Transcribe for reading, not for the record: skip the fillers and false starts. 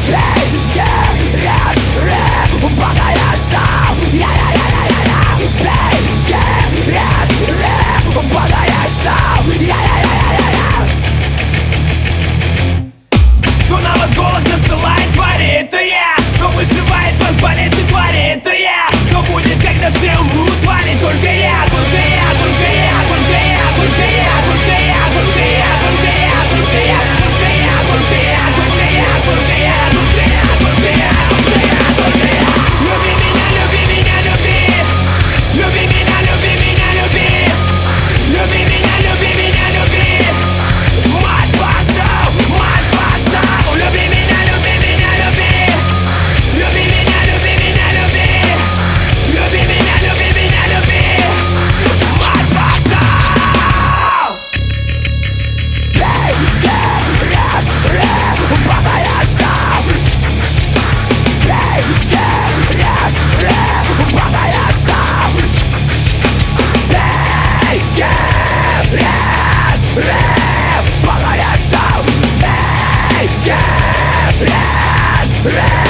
Кто на вас голод насылает, творит, то я. Кто выживает, вас болезнь творит, то я. Кто будет, когда все умрут, творит только я, только я, только я, только я, только я, только я, только я, только я, только я, только я, только я, только я, только я, только я, только я, только я, только я. Люби меня, люби меня, люби. Люби меня, люби меня, люби. Люби меня, люби меня, люби. Мать ваша, мать ваша. Люби меня, люби меня, люби. Люби меня, люби меня, люби. Люби меня, люби меня, люби. Мать ваша. Везде раз, пока я ждал. Везде раз, пока я ждал. Везде раз, пока я ждал. Везде раз,